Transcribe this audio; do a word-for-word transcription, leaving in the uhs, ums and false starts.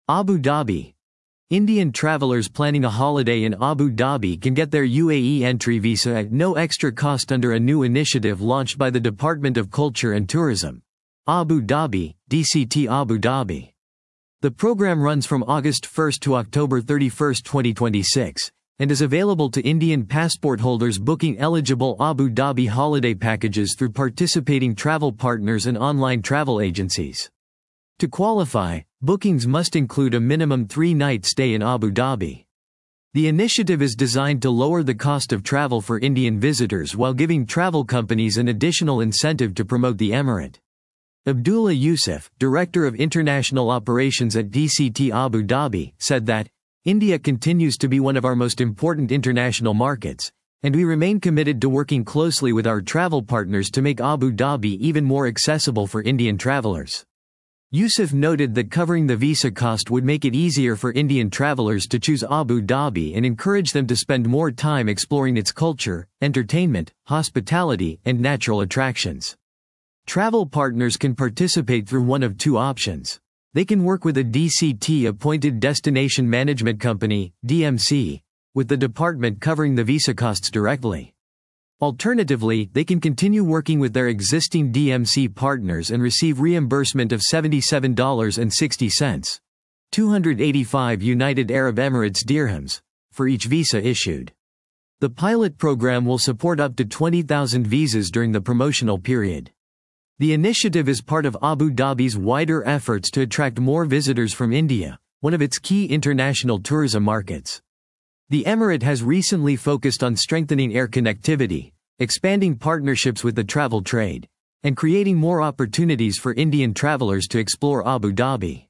Abu Dhabi. Indian travelers planning a holiday in Abu Dhabi can get their U A E entry visa at no extra cost under a new initiative launched by the Department of Culture and Tourism. Abu Dhabi, D C T Abu Dhabi. The program runs from August first to October thirty-first, twenty twenty-six, and is available to Indian passport holders booking eligible Abu Dhabi holiday packages through participating travel partners and online travel agencies. To qualify, bookings must include a minimum three-night stay in Abu Dhabi. The initiative is designed to lower the cost of travel for Indian visitors while giving travel companies an additional incentive to promote the emirate. Abdullah Yusuf, Director of International Operations at D C T Abu Dhabi, said that, "India continues to be one of our most important international markets, and we remain committed to working closely with our travel partners to make Abu Dhabi even more accessible for Indian travelers." Yusuf noted that covering the visa cost would make it easier for Indian travelers to choose Abu Dhabi and encourage them to spend more time exploring its culture, entertainment, hospitality, and natural attractions. Travel partners can participate through one of two options. They can work with a D C T-appointed destination management company, D M C, with the department covering the visa costs directly. Alternatively, they can continue working with their existing D M C partners and receive reimbursement of seventy-seven dollars and sixty cents, two hundred eighty-five United Arab Emirates dirhams, for each visa issued. The pilot program will support up to twenty thousand visas during the promotional period. The initiative is part of Abu Dhabi's wider efforts to attract more visitors from India, one of its key international tourism markets. The emirate has recently focused on strengthening air connectivity, expanding partnerships with the travel trade, and creating more opportunities for Indian travelers to explore Abu Dhabi.